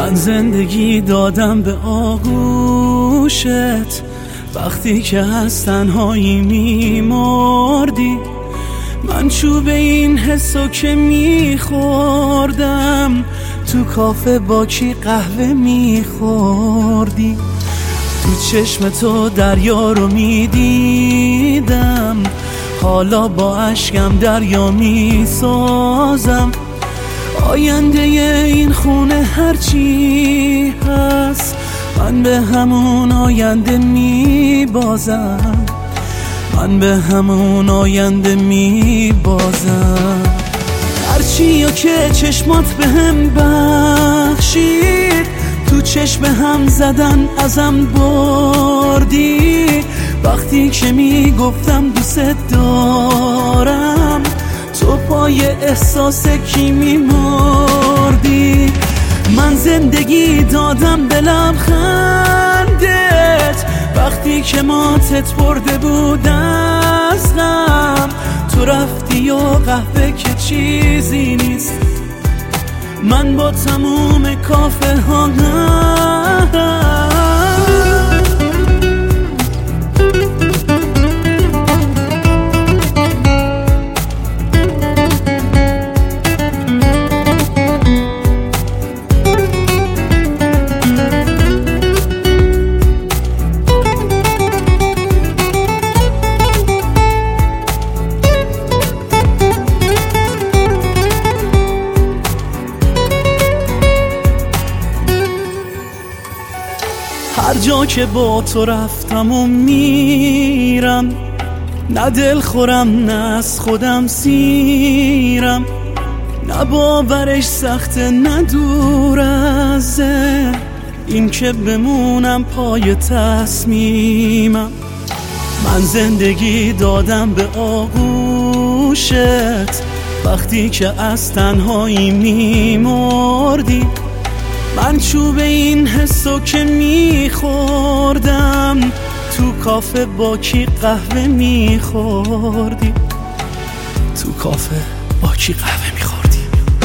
من زندگی دادم به آغوشت، وقتی که از تنهایی میمردی. من چوب این حسو که میخوردم، تو کافه با کی قهوه میخوردی. تو چشم تو دریا رو میدیدم، حالا با اشکم دریا میسازم. آینده این خونه هرچی هست، من به همون آینده میبازم. من به همون آینده میبازم. هرچی که چشمات به هم بخشید، تو چشم هم زدن ازم بردی. وقتی که میگفتم دوست دارم، تو پای احساس کی میمردی. من زندگی دادم به لبخندت، وقتی که ماتت برده بود از غم. تو رفتی و قهوه که چیزی نیست، من با تموم کافه ها هر جا که با تو رفتم و میرم، نه دل خورم نه از خودم سیرم. نه باورش سخته نه دور از این که بمونم پای تصمیمم. من زندگی دادم به آغوشت، وقتی که از تنهایی میمردی. من چوب این حسو که میخوردم، تو کافه با کی قهوه میخوردی. تو کافه با کی قهوه میخوردی.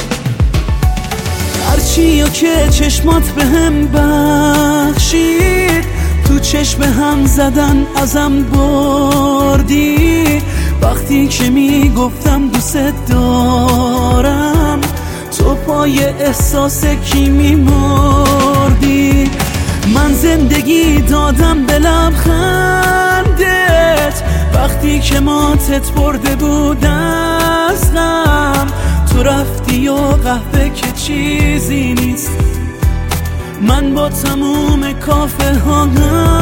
هرچی که چشمات به هم بخشید، تو چشم هم زدن ازم بردی. وقتی که میگفتم دوست دارم، تو پای احساس کی میمردی. من زندگی دادم به لبخندت، وقتی که ماتت برده بود از غم. تو رفتی و قهوه که چیزی نیست، من با تموم کافه ها